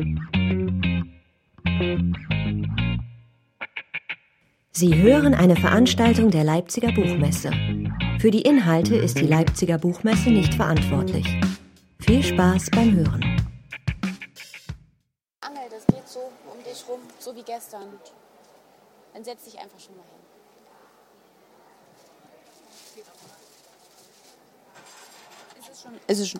Sie hören eine Veranstaltung der Leipziger Buchmesse. Für die Inhalte ist die Leipziger Buchmesse nicht verantwortlich. Viel Spaß beim Hören. Angel, das geht so um dich rum, so wie gestern. Dann setz dich einfach schon mal hin. Ist es schon?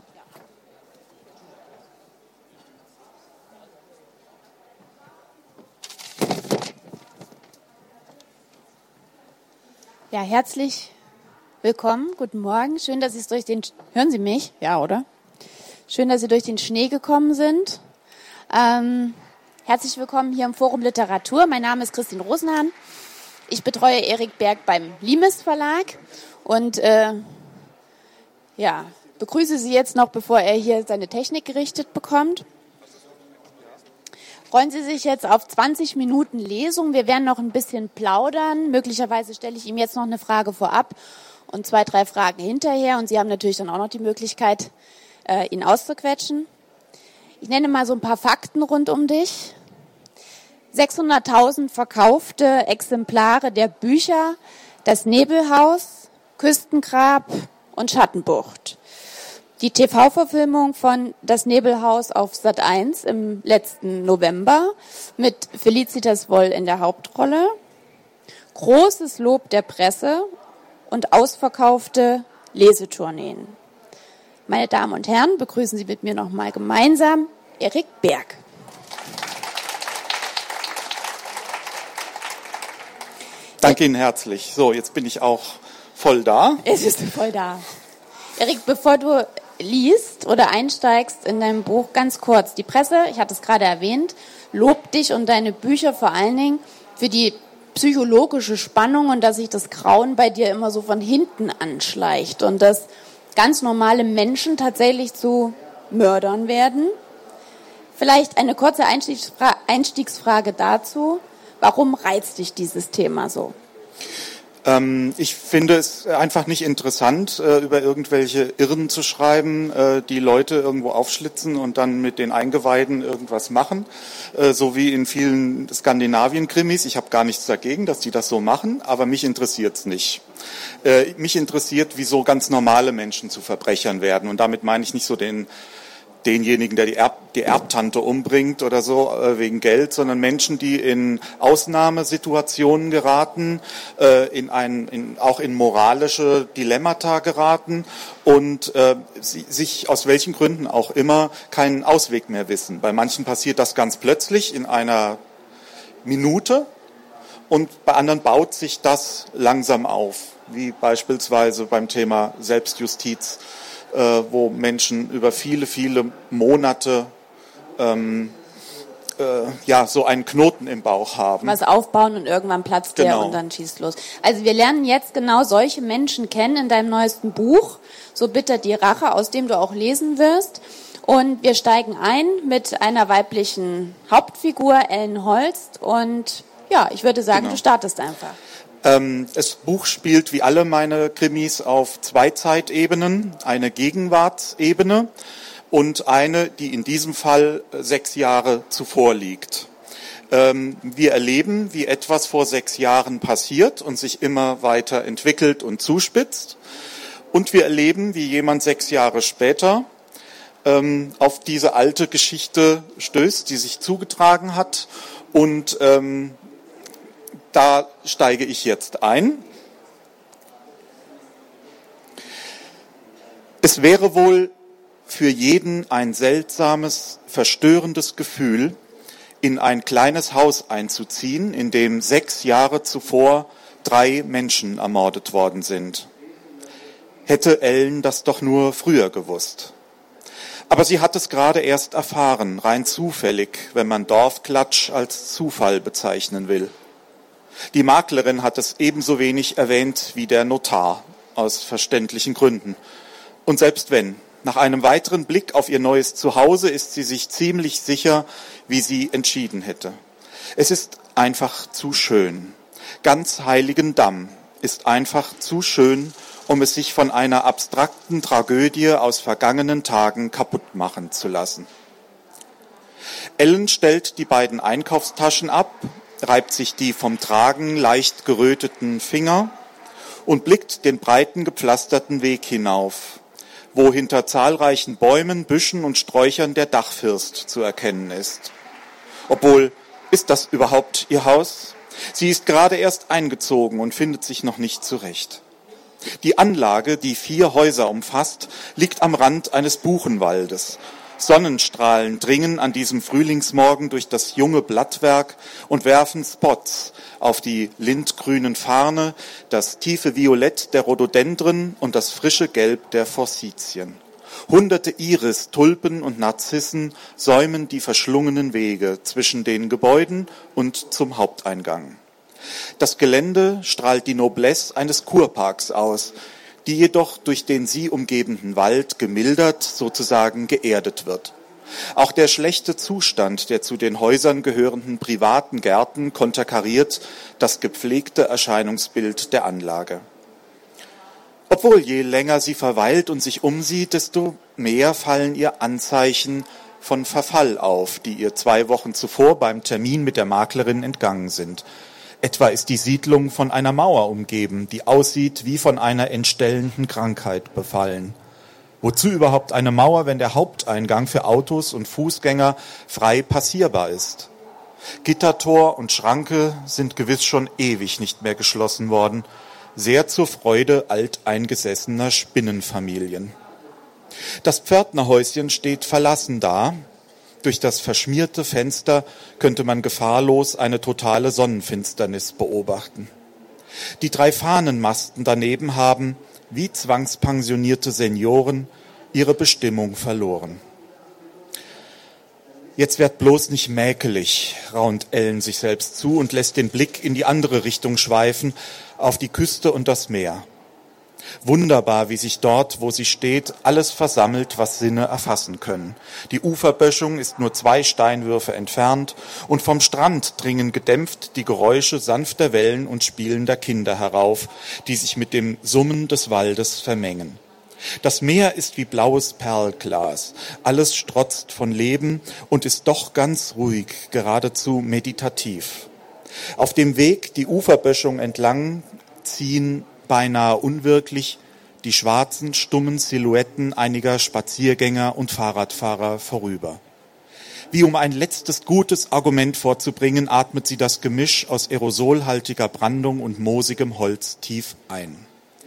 Ja, herzlich willkommen, guten Morgen. Schön, dass Sie hören Sie mich? Ja, oder? Schön, dass Sie durch den Schnee gekommen sind. Herzlich willkommen hier im Forum Literatur. Mein Name ist Christine Rosenhahn. Ich betreue Erik Berg beim Limes Verlag und begrüße Sie jetzt noch, bevor er hier seine Technik gerichtet bekommt. Freuen Sie sich jetzt auf 20 Minuten Lesung. Wir werden noch ein bisschen plaudern. Möglicherweise stelle ich ihm jetzt noch eine Frage vorab und 2, 3 Fragen hinterher. Und Sie haben natürlich dann auch noch die Möglichkeit, ihn auszuquetschen. Ich nenne mal so ein paar Fakten rund um dich. 600.000 verkaufte Exemplare der Bücher Das Nebelhaus, Küstengrab und Schattenbucht. Die TV-Verfilmung von Das Nebelhaus auf Sat.1 im letzten November mit Felicitas Woll in der Hauptrolle. Großes Lob der Presse und ausverkaufte Lesetourneen. Meine Damen und Herren, begrüßen Sie mit mir nochmal gemeinsam Erik Berg. Danke Ihnen herzlich. So, jetzt bin ich auch voll da. Jetzt bist du voll da. Erik, bevor du liest oder einsteigst in deinem Buch, ganz kurz. Die Presse, ich hatte es gerade erwähnt, lobt dich und deine Bücher vor allen Dingen für die psychologische Spannung und dass sich das Grauen bei dir immer so von hinten anschleicht und dass ganz normale Menschen tatsächlich zu Mördern werden. Vielleicht eine kurze Einstiegsfrage dazu. Warum reizt dich dieses Thema so? Ich finde es einfach nicht interessant, über irgendwelche Irren zu schreiben, die Leute irgendwo aufschlitzen und dann mit den Eingeweiden irgendwas machen, so wie in vielen Skandinavien-Krimis. Ich habe gar nichts dagegen, dass die das so machen, aber mich interessiert's nicht. Mich interessiert, wieso ganz normale Menschen zu Verbrechern werden. Und damit meine ich nicht so denjenigen, der die Erbtante umbringt oder so wegen Geld, sondern Menschen, die in Ausnahmesituationen geraten, auch in moralische Dilemmata geraten und sich aus welchen Gründen auch immer keinen Ausweg mehr wissen. Bei manchen passiert das ganz plötzlich in einer Minute und bei anderen baut sich das langsam auf, wie beispielsweise beim Thema Selbstjustiz, wo Menschen über viele, viele Monate so einen Knoten im Bauch haben. Was aufbauen und irgendwann platzt der und dann schießt los. Also wir lernen jetzt genau solche Menschen kennen in deinem neuesten Buch, So bittert die Rache, aus dem du auch lesen wirst. Und wir steigen ein mit einer weiblichen Hauptfigur, Ellen Holst. Und ja, ich würde sagen, Du startest einfach. Das Buch spielt wie alle meine Krimis auf 2 Zeitebenen, eine Gegenwartsebene und eine, die in diesem Fall 6 Jahre zuvor liegt. Wir erleben, wie etwas vor 6 Jahren passiert und sich immer weiter entwickelt und zuspitzt. Und wir erleben, wie jemand 6 Jahre später auf diese alte Geschichte stößt, die sich zugetragen hat und da steige ich jetzt ein. Es wäre wohl für jeden ein seltsames, verstörendes Gefühl, in ein kleines Haus einzuziehen, in dem 6 Jahre zuvor 3 Menschen ermordet worden sind. Hätte Ellen das doch nur früher gewusst. Aber sie hat es gerade erst erfahren, rein zufällig, wenn man Dorfklatsch als Zufall bezeichnen will. Die Maklerin hat es ebenso wenig erwähnt wie der Notar, aus verständlichen Gründen. Und selbst wenn, nach einem weiteren Blick auf ihr neues Zuhause ist sie sich ziemlich sicher, wie sie entschieden hätte. Es ist einfach zu schön. Ganz Heiligendamm ist einfach zu schön, um es sich von einer abstrakten Tragödie aus vergangenen Tagen kaputt machen zu lassen. Ellen stellt die beiden Einkaufstaschen ab, reibt sich die vom Tragen leicht geröteten Finger und blickt den breiten, gepflasterten Weg hinauf, wo hinter zahlreichen Bäumen, Büschen und Sträuchern der Dachfirst zu erkennen ist. Obwohl, ist das überhaupt ihr Haus? Sie ist gerade erst eingezogen und findet sich noch nicht zurecht. Die Anlage, die 4 Häuser umfasst, liegt am Rand eines Buchenwaldes. Sonnenstrahlen dringen an diesem Frühlingsmorgen durch das junge Blattwerk und werfen Spots auf die lindgrünen Farne, das tiefe Violett der Rhododendren und das frische Gelb der Forsythien. Hunderte Iris, Tulpen und Narzissen säumen die verschlungenen Wege zwischen den Gebäuden und zum Haupteingang. Das Gelände strahlt die Noblesse eines Kurparks aus, die jedoch durch den sie umgebenden Wald gemildert, sozusagen geerdet wird. Auch der schlechte Zustand der zu den Häusern gehörenden privaten Gärten konterkariert das gepflegte Erscheinungsbild der Anlage. Obwohl je länger sie verweilt und sich umsieht, desto mehr fallen ihr Anzeichen von Verfall auf, die ihr 2 Wochen zuvor beim Termin mit der Maklerin entgangen sind. Etwa ist die Siedlung von einer Mauer umgeben, die aussieht wie von einer entstellenden Krankheit befallen. Wozu überhaupt eine Mauer, wenn der Haupteingang für Autos und Fußgänger frei passierbar ist? Gittertor und Schranke sind gewiss schon ewig nicht mehr geschlossen worden, sehr zur Freude alteingesessener Spinnenfamilien. Das Pförtnerhäuschen steht verlassen da. Durch das verschmierte Fenster könnte man gefahrlos eine totale Sonnenfinsternis beobachten. Die 3 Fahnenmasten daneben haben, wie zwangspensionierte Senioren, ihre Bestimmung verloren. Jetzt werd bloß nicht mäkelig, raunt Ellen sich selbst zu und lässt den Blick in die andere Richtung schweifen, auf die Küste und das Meer. Wunderbar, wie sich dort, wo sie steht, alles versammelt, was Sinne erfassen können. Die Uferböschung ist nur 2 Steinwürfe entfernt und vom Strand dringen gedämpft die Geräusche sanfter Wellen und spielender Kinder herauf, die sich mit dem Summen des Waldes vermengen. Das Meer ist wie blaues Perlglas, alles strotzt von Leben und ist doch ganz ruhig, geradezu meditativ. Auf dem Weg die Uferböschung entlang ziehen beinahe unwirklich die schwarzen, stummen Silhouetten einiger Spaziergänger und Fahrradfahrer vorüber. Wie um ein letztes gutes Argument vorzubringen, atmet sie das Gemisch aus aerosolhaltiger Brandung und moosigem Holz tief ein.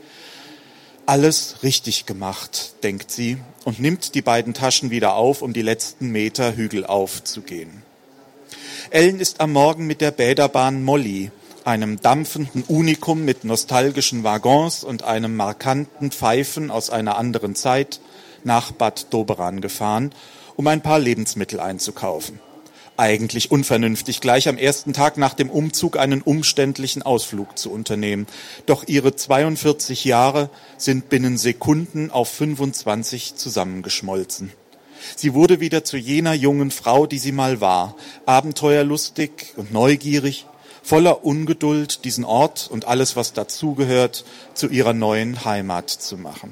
Alles richtig gemacht, denkt sie und nimmt die beiden Taschen wieder auf, um die letzten Meter Hügel aufzugehen. Ellen ist am Morgen mit der Bäderbahn Molly, einem dampfenden Unikum mit nostalgischen Waggons und einem markanten Pfeifen aus einer anderen Zeit, nach Bad Doberan gefahren, um ein paar Lebensmittel einzukaufen. Eigentlich unvernünftig, gleich am ersten Tag nach dem Umzug einen umständlichen Ausflug zu unternehmen. Doch ihre 42 Jahre sind binnen Sekunden auf 25 zusammengeschmolzen. Sie wurde wieder zu jener jungen Frau, die sie mal war, abenteuerlustig und neugierig, voller Ungeduld, diesen Ort und alles, was dazugehört, zu ihrer neuen Heimat zu machen.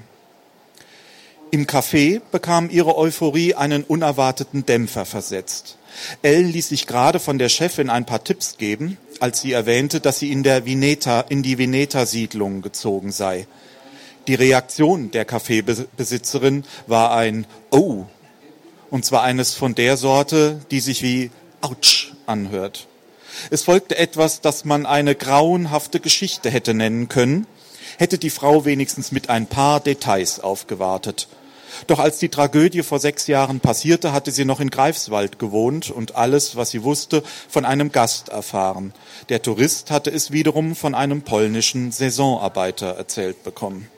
Im Café bekam ihre Euphorie einen unerwarteten Dämpfer versetzt. Ellen ließ sich gerade von der Chefin ein paar Tipps geben, als sie erwähnte, dass sie in die Vineta-Siedlung gezogen sei. Die Reaktion der Kaffeebesitzerin war ein Oh, und zwar eines von der Sorte, die sich wie Autsch anhört. Es folgte etwas, das man eine grauenhafte Geschichte hätte nennen können, hätte die Frau wenigstens mit ein paar Details aufgewartet. Doch als die Tragödie vor 6 Jahren passierte, hatte sie noch in Greifswald gewohnt und alles, was sie wusste, von einem Gast erfahren. Der Tourist hatte es wiederum von einem polnischen Saisonarbeiter erzählt bekommen.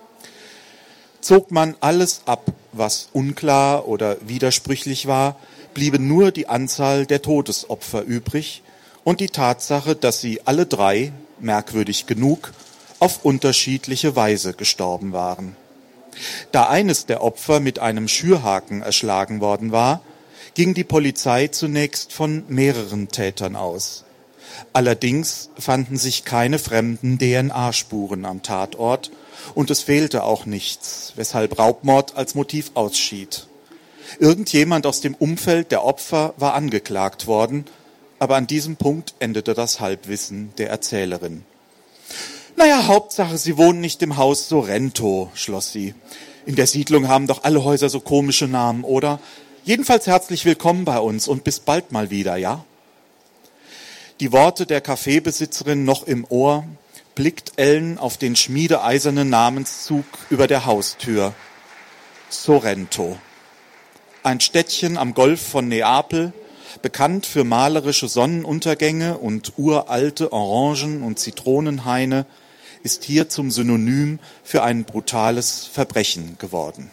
Zog man alles ab, was unklar oder widersprüchlich war, bliebe nur die Anzahl der Todesopfer übrig und die Tatsache, dass sie alle 3, merkwürdig genug, auf unterschiedliche Weise gestorben waren. Da eines der Opfer mit einem Schürhaken erschlagen worden war, ging die Polizei zunächst von mehreren Tätern aus. Allerdings fanden sich keine fremden DNA-Spuren am Tatort und es fehlte auch nichts, weshalb Raubmord als Motiv ausschied. Irgendjemand aus dem Umfeld der Opfer war angeklagt worden, aber an diesem Punkt endete das Halbwissen der Erzählerin. Naja, Hauptsache, sie wohnen nicht im Haus Sorrento, schloss sie. In der Siedlung haben doch alle Häuser so komische Namen, oder? Jedenfalls herzlich willkommen bei uns und bis bald mal wieder, ja? Die Worte der Kaffeebesitzerin noch im Ohr, blickt Ellen auf den schmiedeeisernen Namenszug über der Haustür. Sorrento. Ein Städtchen am Golf von Neapel, bekannt für malerische Sonnenuntergänge und uralte Orangen- und Zitronenhaine, ist hier zum Synonym für ein brutales Verbrechen geworden.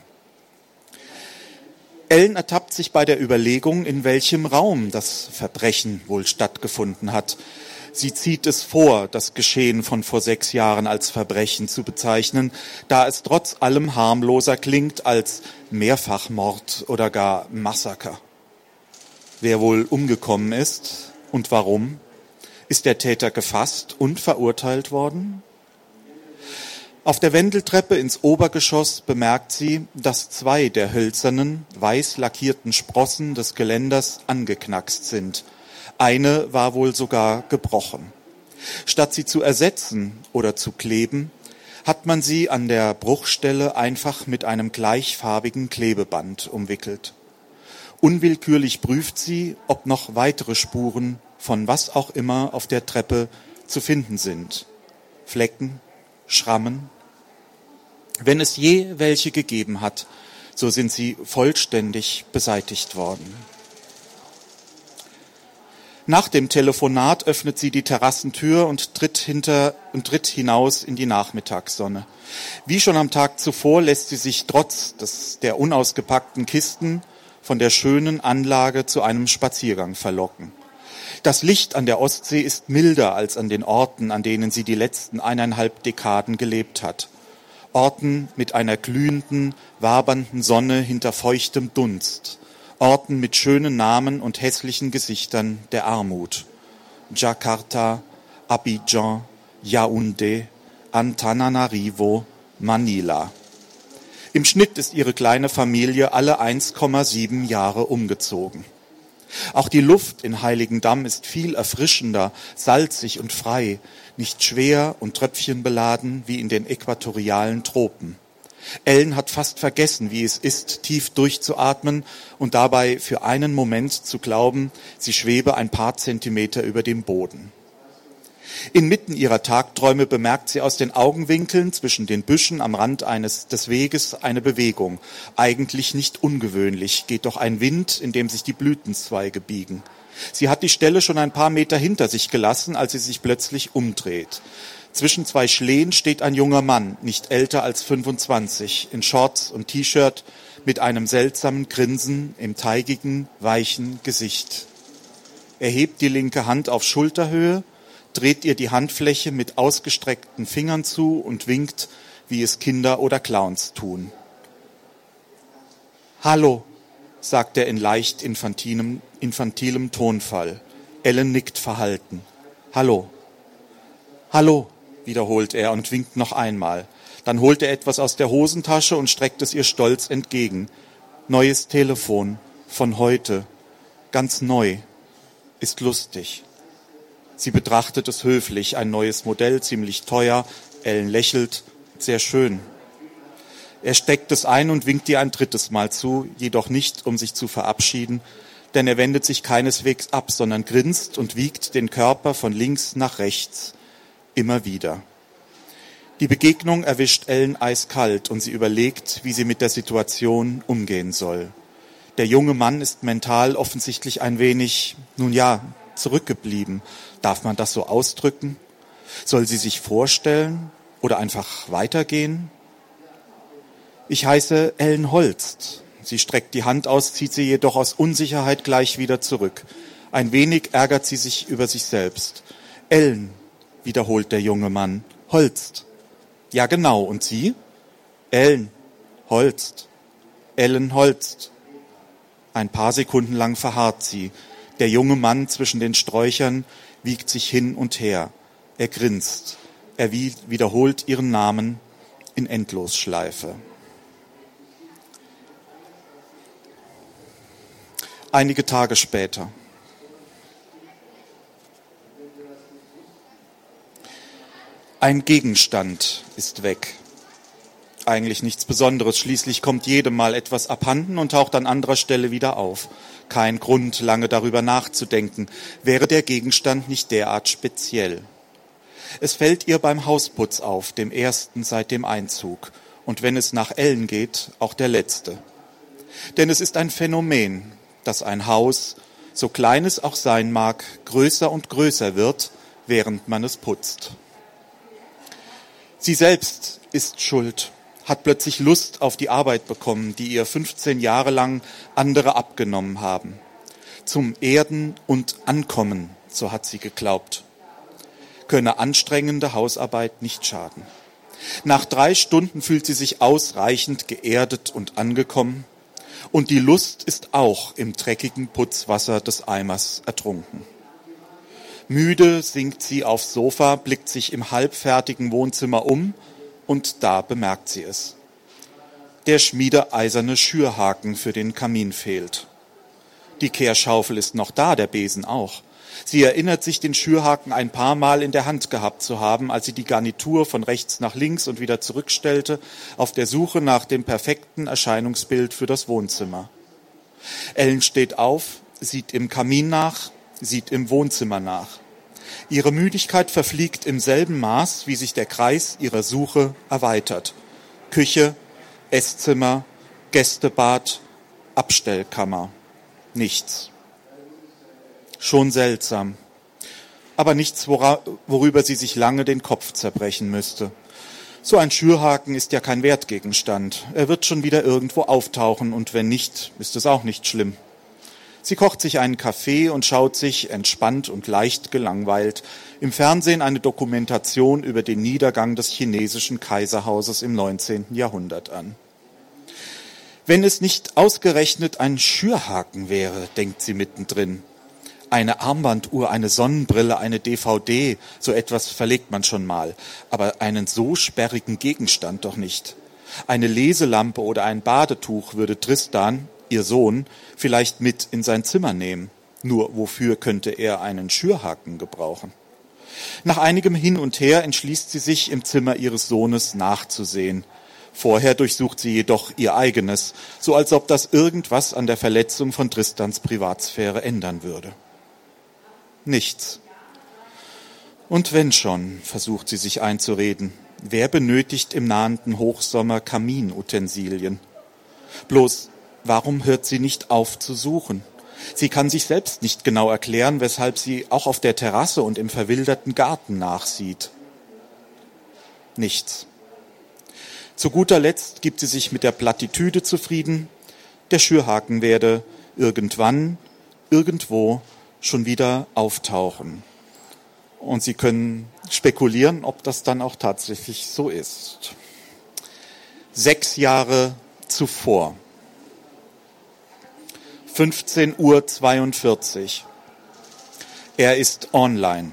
Ellen ertappt sich bei der Überlegung, in welchem Raum das Verbrechen wohl stattgefunden hat. Sie zieht es vor, das Geschehen von vor 6 Jahren als Verbrechen zu bezeichnen, da es trotz allem harmloser klingt als Mehrfachmord oder gar Massaker. Wer wohl umgekommen ist und warum? Ist der Täter gefasst und verurteilt worden? Auf der Wendeltreppe ins Obergeschoss bemerkt sie, dass 2 der hölzernen, weiß lackierten Sprossen des Geländers angeknackst sind. Eine war wohl sogar gebrochen. Statt sie zu ersetzen oder zu kleben, hat man sie an der Bruchstelle einfach mit einem gleichfarbigen Klebeband umwickelt. Unwillkürlich prüft sie, ob noch weitere Spuren von was auch immer auf der Treppe zu finden sind. Flecken, Schrammen. Wenn es je welche gegeben hat, so sind sie vollständig beseitigt worden. Nach dem Telefonat öffnet sie die Terrassentür und tritt hinaus in die Nachmittagssonne. Wie schon am Tag zuvor lässt sie sich trotz der unausgepackten Kisten von der schönen Anlage zu einem Spaziergang verlocken. Das Licht an der Ostsee ist milder als an den Orten, an denen sie die letzten 1,5 Dekaden gelebt hat. Orten mit einer glühenden, wabernden Sonne hinter feuchtem Dunst. Orten mit schönen Namen und hässlichen Gesichtern der Armut. Jakarta, Abidjan, Yaoundé, Antananarivo, Manila. Im Schnitt ist ihre kleine Familie alle 1,7 Jahre umgezogen. Auch die Luft in Heiligendamm ist viel erfrischender, salzig und frei, nicht schwer und tröpfchenbeladen wie in den äquatorialen Tropen. Ellen hat fast vergessen, wie es ist, tief durchzuatmen und dabei für einen Moment zu glauben, sie schwebe ein paar Zentimeter über dem Boden. Inmitten ihrer Tagträume bemerkt sie aus den Augenwinkeln zwischen den Büschen am Rand des Weges eine Bewegung. Eigentlich nicht ungewöhnlich, geht doch ein Wind, in dem sich die Blütenzweige biegen. Sie hat die Stelle schon ein paar Meter hinter sich gelassen, als sie sich plötzlich umdreht. Zwischen 2 Schlehen steht ein junger Mann, nicht älter als 25, in Shorts und T-Shirt, mit einem seltsamen Grinsen im teigigen, weichen Gesicht. Er hebt die linke Hand auf Schulterhöhe, dreht ihr die Handfläche mit ausgestreckten Fingern zu und winkt, wie es Kinder oder Clowns tun. »Hallo«, sagt er in leicht infantilem Tonfall. Ellen nickt verhalten. »Hallo.« »Hallo«, wiederholt er und winkt noch einmal. Dann holt er etwas aus der Hosentasche und streckt es ihr stolz entgegen. Neues Telefon, von heute, ganz neu, ist lustig. Sie betrachtet es höflich, ein neues Modell, ziemlich teuer. Ellen lächelt, sehr schön. Er steckt es ein und winkt ihr ein 3. Mal zu, jedoch nicht, um sich zu verabschieden, denn er wendet sich keineswegs ab, sondern grinst und wiegt den Körper von links nach rechts, immer wieder. Die Begegnung erwischt Ellen eiskalt und sie überlegt, wie sie mit der Situation umgehen soll. Der junge Mann ist mental offensichtlich ein wenig, zurückgeblieben. Darf man das so ausdrücken? Soll sie sich vorstellen oder einfach weitergehen? Ich heiße Ellen Holst. Sie streckt die Hand aus, zieht sie jedoch aus Unsicherheit gleich wieder zurück. Ein wenig ärgert sie sich über sich selbst. Ellen, wiederholt der junge Mann. Holst. Ja, genau. Und Sie? Ellen Holst. Ellen Holst. Ein paar Sekunden lang verharrt sie. Der junge Mann zwischen den Sträuchern wiegt sich hin und her. Er grinst. Er wiederholt ihren Namen in Endlosschleife. Einige Tage später. Ein Gegenstand ist weg. Eigentlich nichts Besonderes, schließlich kommt jedem mal etwas abhanden und taucht an anderer Stelle wieder auf. Kein Grund, lange darüber nachzudenken, wäre der Gegenstand nicht derart speziell. Es fällt ihr beim Hausputz auf, dem ersten seit dem Einzug, und wenn es nach Ellen geht, auch der letzte. Denn es ist ein Phänomen, dass ein Haus, so klein es auch sein mag, größer und größer wird, während man es putzt. Sie selbst ist schuld, hat plötzlich Lust auf die Arbeit bekommen, die ihr 15 Jahre lang andere abgenommen haben. Zum Erden und Ankommen, so hat sie geglaubt, könne anstrengende Hausarbeit nicht schaden. Nach 3 Stunden fühlt sie sich ausreichend geerdet und angekommen, und die Lust ist auch im dreckigen Putzwasser des Eimers ertrunken. Müde sinkt sie aufs Sofa, blickt sich im halbfertigen Wohnzimmer um und da bemerkt sie es. Der schmiedeeiserne Schürhaken für den Kamin fehlt. Die Kehrschaufel ist noch da, der Besen auch. Sie erinnert sich, den Schürhaken ein paar Mal in der Hand gehabt zu haben, als sie die Garnitur von rechts nach links und wieder zurückstellte, auf der Suche nach dem perfekten Erscheinungsbild für das Wohnzimmer. Ellen steht auf, sieht im Kamin nach, sieht im Wohnzimmer nach. Ihre Müdigkeit verfliegt im selben Maß, wie sich der Kreis ihrer Suche erweitert. Küche, Esszimmer, Gästebad, Abstellkammer. Nichts. Schon seltsam. Aber nichts, worüber sie sich lange den Kopf zerbrechen müsste. So ein Schürhaken ist ja kein Wertgegenstand. Er wird schon wieder irgendwo auftauchen und wenn nicht, ist es auch nicht schlimm. Sie kocht sich einen Kaffee und schaut sich, entspannt und leicht gelangweilt, im Fernsehen eine Dokumentation über den Niedergang des chinesischen Kaiserhauses im 19. Jahrhundert an. Wenn es nicht ausgerechnet ein Schürhaken wäre, denkt sie mittendrin. Eine Armbanduhr, eine Sonnenbrille, eine DVD, so etwas verlegt man schon mal, aber einen so sperrigen Gegenstand doch nicht. Eine Leselampe oder ein Badetuch würde Tristan, ihr Sohn, vielleicht mit in sein Zimmer nehmen. Nur wofür könnte er einen Schürhaken gebrauchen? Nach einigem Hin und Her entschließt sie sich, im Zimmer ihres Sohnes nachzusehen. Vorher durchsucht sie jedoch ihr eigenes, so als ob das irgendwas an der Verletzung von Tristans Privatsphäre ändern würde. Nichts. Und wenn schon, versucht sie sich einzureden, wer benötigt im nahenden Hochsommer Kaminutensilien? Bloß, warum hört sie nicht auf zu suchen? Sie kann sich selbst nicht genau erklären, weshalb sie auch auf der Terrasse und im verwilderten Garten nachsieht. Nichts. Zu guter Letzt gibt sie sich mit der Plattitüde zufrieden, der Schürhaken werde irgendwann, irgendwo schon wieder auftauchen. Und Sie können spekulieren, ob das dann auch tatsächlich so ist. 6 Jahre zuvor. 15:42 Uhr. Er ist online.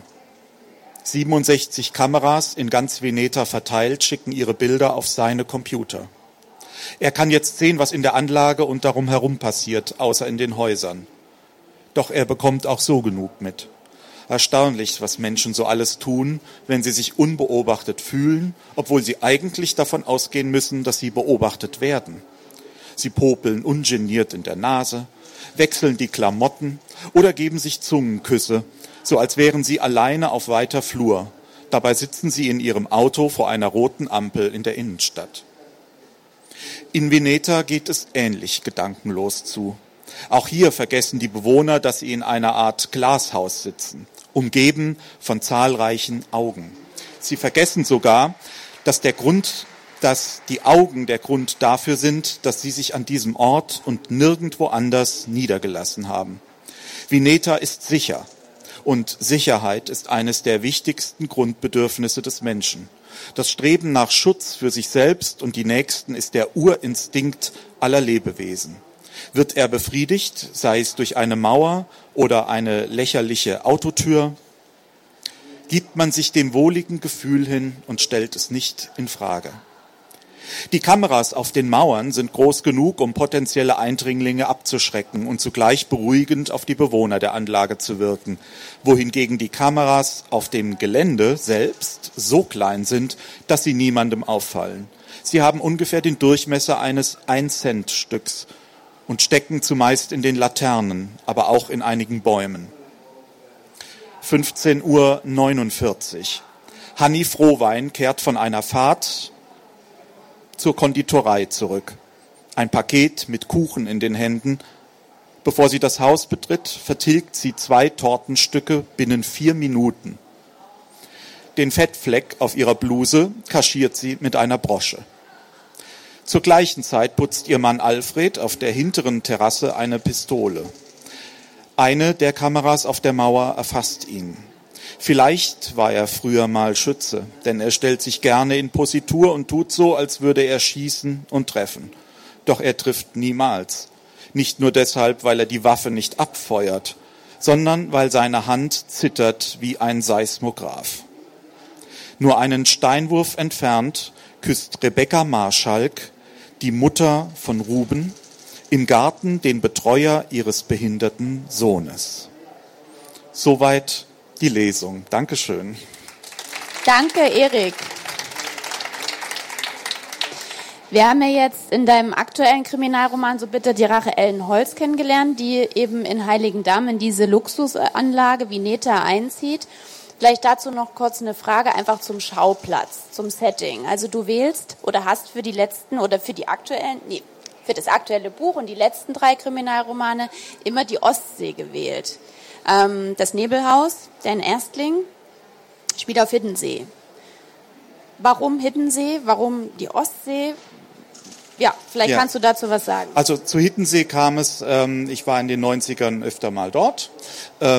67 Kameras in ganz Veneta verteilt schicken ihre Bilder auf seine Computer. Er kann jetzt sehen, was in der Anlage und darum herum passiert, außer in den Häusern. Doch er bekommt auch so genug mit. Erstaunlich, was Menschen so alles tun, wenn sie sich unbeobachtet fühlen, obwohl sie eigentlich davon ausgehen müssen, dass sie beobachtet werden. Sie popeln ungeniert in der Nase, wechseln die Klamotten oder geben sich Zungenküsse, so als wären sie alleine auf weiter Flur. Dabei sitzen sie in ihrem Auto vor einer roten Ampel in der Innenstadt. In Veneta geht es ähnlich gedankenlos zu. Auch hier vergessen die Bewohner, dass sie in einer Art Glashaus sitzen, umgeben von zahlreichen Augen. Sie vergessen sogar, dass die Augen der Grund dafür sind, dass sie sich an diesem Ort und nirgendwo anders niedergelassen haben. Veneta ist sicher. Und Sicherheit ist eines der wichtigsten Grundbedürfnisse des Menschen. Das Streben nach Schutz für sich selbst und die Nächsten ist der Urinstinkt aller Lebewesen. Wird er befriedigt, sei es durch eine Mauer oder eine lächerliche Autotür, gibt man sich dem wohligen Gefühl hin und stellt es nicht in Frage. Die Kameras auf den Mauern sind groß genug, um potenzielle Eindringlinge abzuschrecken und zugleich beruhigend auf die Bewohner der Anlage zu wirken, wohingegen die Kameras auf dem Gelände selbst so klein sind, dass sie niemandem auffallen. Sie haben ungefähr den Durchmesser eines 1-Cent-Stücks und stecken zumeist in den Laternen, aber auch in einigen Bäumen. 15:49 Uhr. Hanni Frohwein kehrt von einer Fahrt zur Konditorei zurück. Ein Paket mit Kuchen in den Händen. Bevor sie das Haus betritt, vertilgt sie 2 Tortenstücke binnen 4 Minuten. Den Fettfleck auf ihrer Bluse kaschiert sie mit einer Brosche. Zur gleichen Zeit putzt ihr Mann Alfred auf der hinteren Terrasse eine Pistole. Eine der Kameras auf der Mauer erfasst ihn. Vielleicht war er früher mal Schütze, denn er stellt sich gerne in Positur und tut so, als würde er schießen und treffen. Doch er trifft niemals. Nicht nur deshalb, weil er die Waffe nicht abfeuert, sondern weil seine Hand zittert wie ein Seismograph. Nur einen Steinwurf entfernt küsst Rebecca Marschalk, die Mutter von Ruben, im Garten den Betreuer ihres behinderten Sohnes. Soweit die Lesung. Dankeschön. Danke, Erik. Wir haben ja jetzt in deinem aktuellen Kriminalroman So bitter die Rache Ellen Holz kennengelernt, die eben in Heiligendamm in diese Luxusanlage Vineta einzieht. Vielleicht dazu noch kurz eine Frage einfach zum Schauplatz, zum Setting. Also du wählst oder hast für die letzten oder für das aktuelle Buch und die letzten 3 Kriminalromane immer die Ostsee gewählt. Das Nebelhaus, dein Erstling, spielt auf Hiddensee. Warum Hiddensee? Warum die Ostsee? Ja, vielleicht kannst du dazu was sagen. Also zu Hiddensee kam es, ich war in den 90ern öfter mal dort, da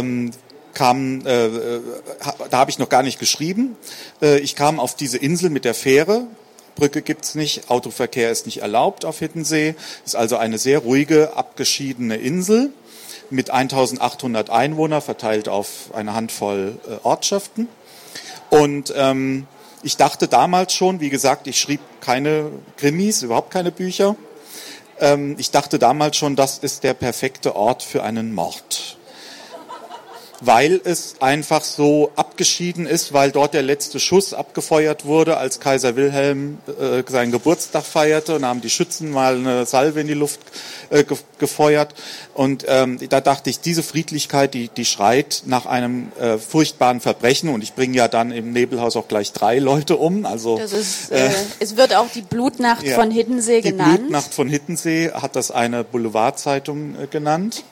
habe ich noch gar nicht geschrieben. Ich kam auf diese Insel mit der Fähre. Brücke gibt's nicht, Autoverkehr ist nicht erlaubt auf Hiddensee. Ist also eine sehr ruhige, abgeschiedene Insel mit 1800 Einwohnern, verteilt auf eine Handvoll Ortschaften. Und ich dachte damals schon, wie gesagt, ich schrieb keine Krimis, überhaupt keine Bücher. Ich dachte damals schon, das ist der perfekte Ort für einen Mord. Weil es einfach so abgeschieden ist, weil dort der letzte Schuss abgefeuert wurde, als Kaiser Wilhelm seinen Geburtstag feierte, und haben die Schützen mal eine Salve in die Luft gefeuert. Und da dachte ich, diese Friedlichkeit, die schreit nach einem furchtbaren Verbrechen. Und ich bringe ja dann im Nebelhaus auch gleich 3 Leute um. Also das ist, es wird auch die Blutnacht von Hiddensee genannt. Die Blutnacht von Hiddensee hat das eine Boulevardzeitung genannt.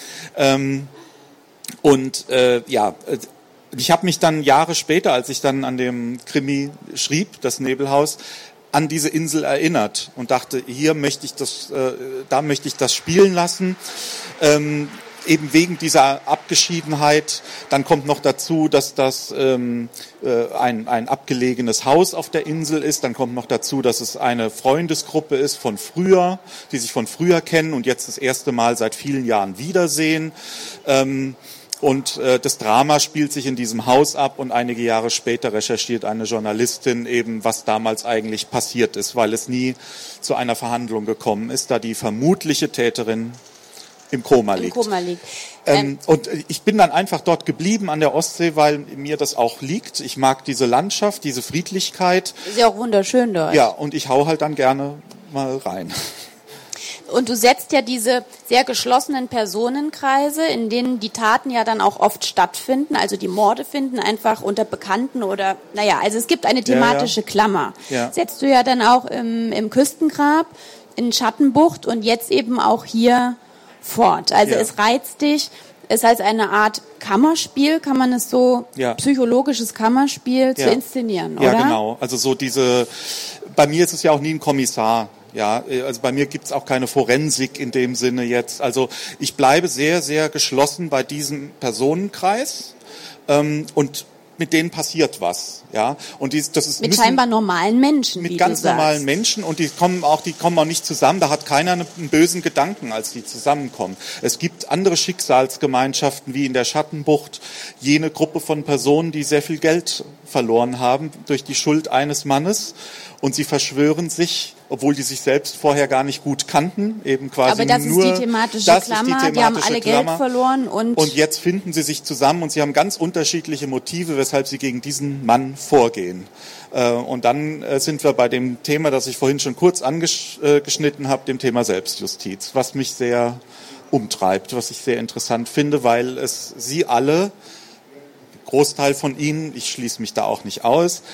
Ich habe mich dann Jahre später, als ich dann an dem Krimi schrieb, das Nebelhaus, an diese Insel erinnert und dachte, da möchte ich das spielen lassen. Eben wegen dieser Abgeschiedenheit. Dann kommt noch dazu, dass das ein abgelegenes Haus auf der Insel ist. Dann kommt noch dazu, dass es eine Freundesgruppe ist von früher, die sich von früher kennen und jetzt das erste Mal seit vielen Jahren wiedersehen. Und das Drama spielt sich in diesem Haus ab und einige Jahre später recherchiert eine Journalistin eben, was damals eigentlich passiert ist, weil es nie zu einer Verhandlung gekommen ist, da die vermutliche Täterin im Koma liegt. Und ich bin dann einfach dort geblieben an der Ostsee, weil mir das auch liegt. Ich mag diese Landschaft, diese Friedlichkeit. Ist ja auch wunderschön dort. Ja, und ich hau halt dann gerne mal rein. Und du setzt ja diese sehr geschlossenen Personenkreise, in denen die Taten ja dann auch oft stattfinden, also die Morde finden einfach unter Bekannten oder, also es gibt eine thematische Klammer. Ja. Setzt du ja dann auch im Küstengrab, in Schattenbucht und jetzt eben auch hier fort. Also es reizt dich, es als eine Art Kammerspiel, kann man es so, psychologisches Kammerspiel zu inszenieren, oder? Ja, genau. Also bei mir ist es ja auch nie ein Kommissar. Ja, also bei mir gibt's auch keine Forensik in dem Sinne jetzt. Also ich bleibe sehr, sehr geschlossen bei diesem Personenkreis und mit denen passiert was, ja. Und das ist mit scheinbar normalen Menschen, mit ganz normalen Menschen, und die kommen auch nicht zusammen. Da hat keiner einen bösen Gedanken, als die zusammenkommen. Es gibt andere Schicksalsgemeinschaften wie in der Schattenbucht, jene Gruppe von Personen, die sehr viel Geld verloren haben durch die Schuld eines Mannes, und sie verschwören sich, obwohl die sich selbst vorher gar nicht gut kannten, eben quasi aber das nur. Ist die thematische Klammer. Die haben alle Geld verloren und jetzt finden sie sich zusammen, und sie haben ganz unterschiedliche Motive, weshalb sie gegen diesen Mann vorgehen. Und dann sind wir bei dem Thema, das ich vorhin schon kurz angeschnitten habe, dem Thema Selbstjustiz, was mich sehr umtreibt, was ich sehr interessant finde, weil es sie alle, Großteil von ihnen, ich schließe mich da auch nicht aus,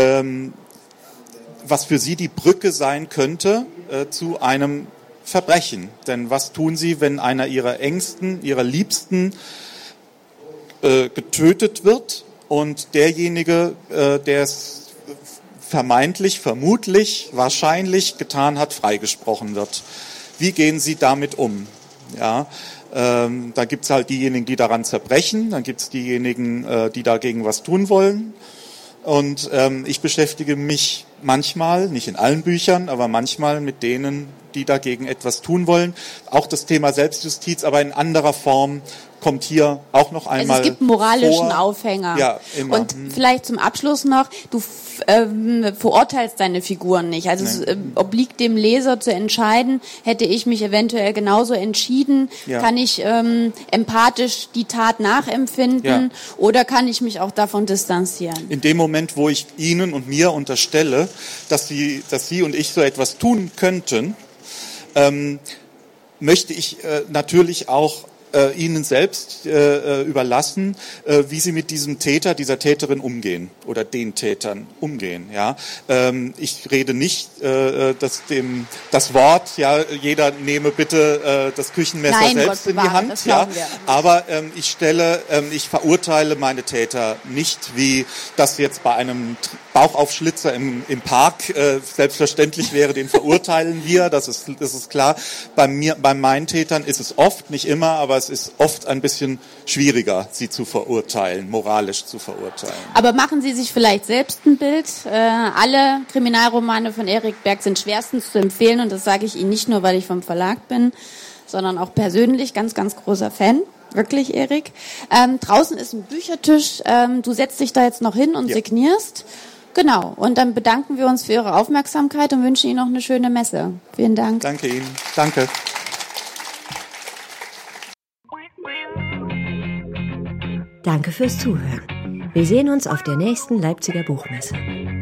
was für sie die Brücke sein könnte zu einem Verbrechen. Denn was tun sie, wenn einer ihrer Ängsten, ihrer Liebsten getötet wird und derjenige, der es vermutlich, wahrscheinlich getan hat, freigesprochen wird? Wie gehen sie damit um? Ja, da gibt's halt diejenigen, die daran zerbrechen, dann gibt's diejenigen, die dagegen was tun wollen. Und ich beschäftige mich manchmal, nicht in allen Büchern, aber manchmal mit denen, die dagegen etwas tun wollen. Auch das Thema Selbstjustiz, aber in anderer Form kommt hier auch noch einmal vor. Also es gibt einen moralischen Aufhänger. Ja, immer. Und vielleicht zum Abschluss noch, du verurteilst deine Figuren nicht. Also es obliegt dem Leser zu entscheiden, hätte ich mich eventuell genauso entschieden, kann ich empathisch die Tat nachempfinden oder kann ich mich auch davon distanzieren? In dem Moment, wo ich Ihnen und mir unterstelle, dass Sie und ich so etwas tun könnten, möchte ich natürlich auch Ihnen selbst überlassen, wie Sie mit diesem Täter, dieser Täterin umgehen oder den Tätern umgehen. Ja, ich rede nicht das Wort. Ja, jeder nehme bitte das Küchenmesser selbst in die Hand. Ja, aber ich verurteile meine Täter nicht, wie das jetzt bei einem Bauchaufschlitzer im Park selbstverständlich wäre. Den verurteilen wir. Das ist klar. Bei meinen Tätern ist es oft, nicht immer, aber es ist oft ein bisschen schwieriger, sie zu verurteilen, moralisch zu verurteilen. Aber machen Sie sich vielleicht selbst ein Bild. Alle Kriminalromane von Erik Berg sind schwerstens zu empfehlen, und das sage ich Ihnen nicht nur, weil ich vom Verlag bin, sondern auch persönlich ganz, ganz großer Fan. Wirklich, Erik. Draußen ist ein Büchertisch. Du setzt dich da jetzt noch hin und signierst. Genau. Und dann bedanken wir uns für Ihre Aufmerksamkeit und wünschen Ihnen noch eine schöne Messe. Vielen Dank. Danke Ihnen. Danke. Danke fürs Zuhören. Wir sehen uns auf der nächsten Leipziger Buchmesse.